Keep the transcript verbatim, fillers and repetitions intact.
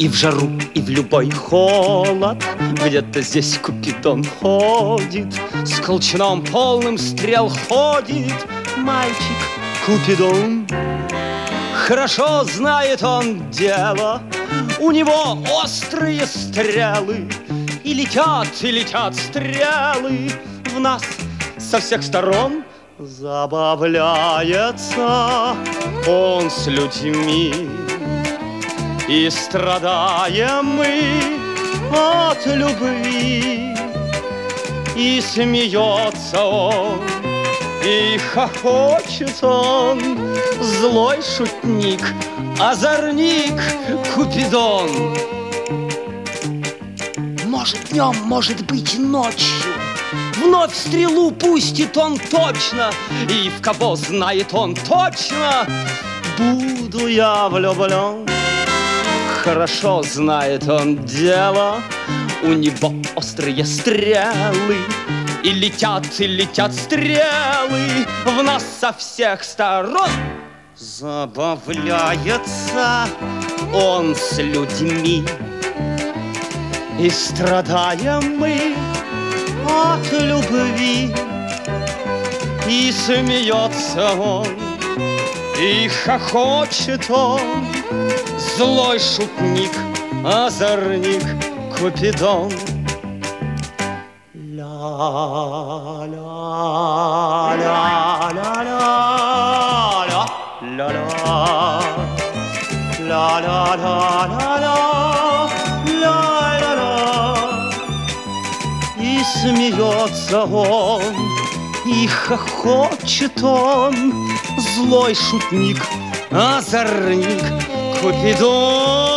И в жару, и в любой холод где-то здесь Купидон ходит, с колчаном полным стрел ходит мальчик Купидон. Хорошо знает он дело, у него острые стрелы, и летят, и летят стрелы в нас со всех сторон. Забавляется он с людьми, и страдаем мы от любви. И смеется он, и хохочет он, злой шутник, озорник Купидон. Может днем, может быть ночью, вновь стрелу пустит он точно, и в кого знает он точно, буду я влюблен. Хорошо знает он дело, у него острые стрелы, и летят, и летят стрелы в нас со всех сторон. Забавляется он с людьми, и страдаем мы от любви. И смеется он, и хохочет он, злой шутник, озорник Купидон. И смеется он, и хохочет он, злой шутник, озорник Купидон.